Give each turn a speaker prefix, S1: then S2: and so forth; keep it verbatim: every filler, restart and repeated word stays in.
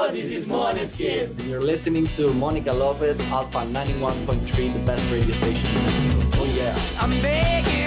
S1: Yo, this is Måneskin.
S2: You're listening to Monica Lopez, Alpha ninety-one point three, the best radio station in Mexico. Oh yeah.
S1: I'm begging.